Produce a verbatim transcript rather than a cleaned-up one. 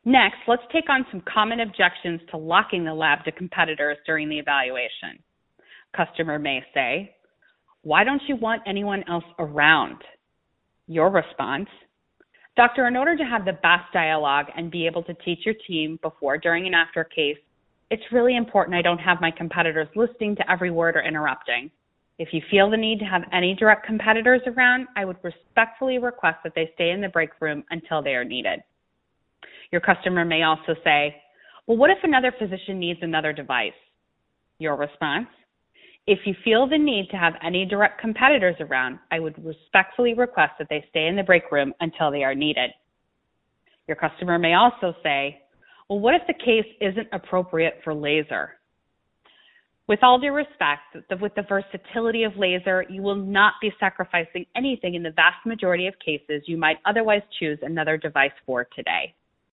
Next, let's take on some common objections to locking the lab to competitors during the evaluation. Customer may say, "Why don't you want anyone else around?" Your response, "Doctor, in order to have the best dialogue and be able to teach your team before, during, and after a case, it's really important I don't have my competitors listening to every word or interrupting. If you feel the need to have any direct competitors around, I would respectfully request that they stay in the break room until they are needed." Your customer may also say, "Well, what if another physician needs another device?" Your response, "If you feel the need to have any direct competitors around, I would respectfully request that they stay in the break room until they are needed." Your customer may also say, "Well, what if the case isn't appropriate for laser?" With all due respect, with the versatility of laser, you will not be sacrificing anything in the vast majority of cases you might otherwise choose another device for today.